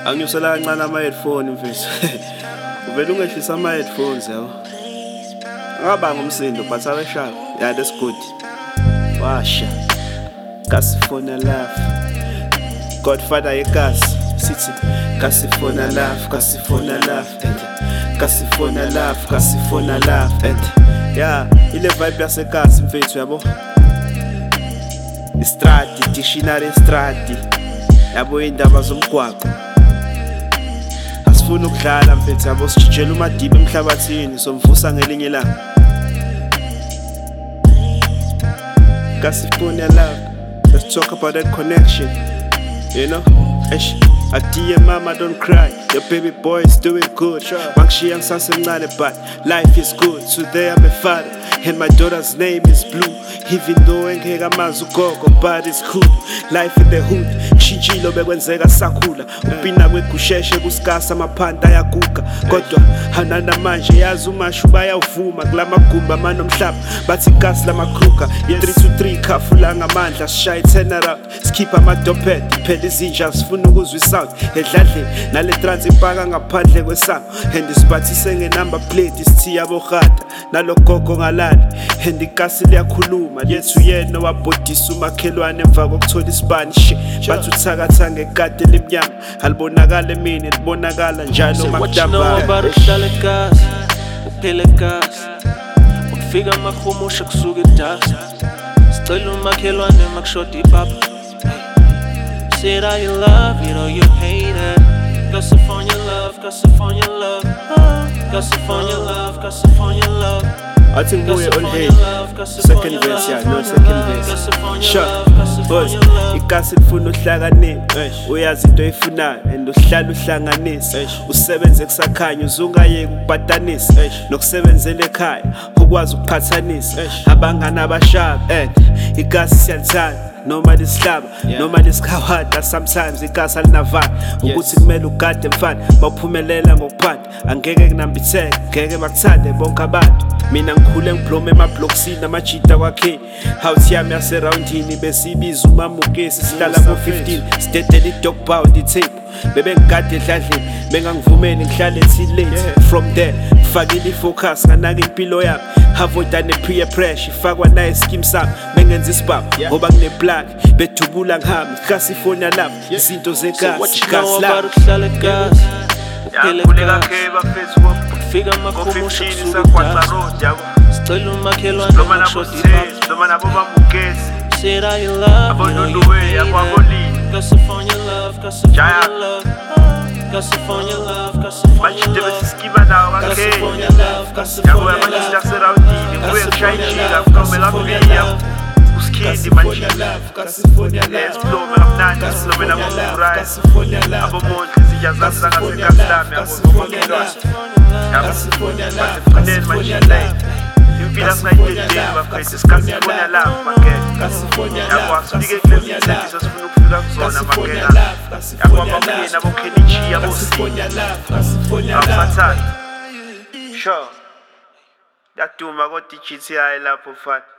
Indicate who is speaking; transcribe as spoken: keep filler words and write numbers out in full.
Speaker 1: Anginyusela kancane ama-headphone mfethu. Uvela ungehlisa ama-headphones yabo. Ngabanga umsindo but awe sharp. Yeah, that's good. Washa. Kasifona laugh. Godfather yekas. Sithi kasifona laugh, kasifona laugh. Kasifona laugh, kasifona laugh. Yeah, ile vibe yasekasi mfethu yabo. Istrati, dictionary strati. Yabo indaba zomgwaqo. Asifuna ukudlala mfethu yabo sijela umadiba emhlabathini somvusa ngelinye ilanga. Kasifona love. Let's talk about that connection. You know? Eish. I dear mama don't cry. Your baby boy is doing good. Mangshi yang sasemncane but life is good. Today I'm a father and my daughter's name is Blue. Even though engeke amazi ugogo but it's cool. Life in the hood shintshilo bekwenzeka sakhula. Upina kwekusheshe kusikasa amaphanda ayaguga. Kodwa hanana manje yazi umashu bayavuma kulamagumba manomhlaba bathi gas lamakruka. three to three khafula ngamandla sishaya ten around. Skip amadoped phela izinja sifuna ukuzwa isound. Edladle nale trans ipaka ngaphandle kwesango. And isibathise ngenumber plate isithiya bohata. Nalogogo ngalali and ikasi liyakhuluma. Yethu yena wabhodisa umakhelwane emva kokuthola iSpanish. Bathi uthakatha ngekade limnyama. Alibonakala emini libonakala njalo makudamba.
Speaker 2: Uhlale gas, uphele gas. Ukufika amahumusha kusuka eDust. Sicela umakhelwane makushota ipapa. Said I love you, know you hate it. Gossip on your love, gossip on your love. Gossip on your love, gossip on your love.
Speaker 1: I think we're on hey. Second verse, yeah, no second verse. Sure, boss. Ikasi lifuna uhlakaniphe. Uyazi into efunayo and uhlala uhlanganisa. Usebenze kusakhanya uzungayeke ukubhatanisa. Nokusebenzela ekhaya ukwazi ukuphathanisa. Abangana abashaba and ikasi siyathanda. Noma lisihlaba, noma lisikhawada. Sometimes ikasa linavana ukuthi kumele ugade mfana bawuphumelela ngokuphanda. Angeke kunambitheke, ngeke bakuthande bonke abantu. Mina ngikhule ngiblome emablocksini amajita kwakhe. House yami yaseroundini besibiza umamukesi sihlala ngo fifteen. Sidedela idog pound itape. Bebe ngigade edladleni bengangivumeni ngihlale till late. From there ngifakile ifocus nganaka impilo yami. Avoida ne-peer pressure ifakwa naye scheme sami bengenza isibaba ngoba ngine plug bedubula ngihamba kasifona lapha izinto zegasi gas la
Speaker 2: uhlale gas uphele gas ukufika amahumusha kusuka eDust. Sicela umakhelwane makushota ipapa.
Speaker 1: noma nabo bamukesi
Speaker 2: Said I love you, know you hate it. Gossip on your love, gossip on your love. Gossip on your love, gossip on your love. Gossip on your love, gossip on your love. Gossip on your love, gossip on your love. Gossip on your love, gossip on your love. Gossip on your love, gossip on your love. Gossip on your love, gossip on your love. Gossip on your love, gossip on your love.
Speaker 1: You feel like you did my face, it's California love, my girl.
Speaker 2: California
Speaker 1: I was
Speaker 2: love,
Speaker 1: speaking to Jesus,
Speaker 2: California love, California love, California love, California love.
Speaker 1: Sure. That too, my God, teach it here, I love for fun.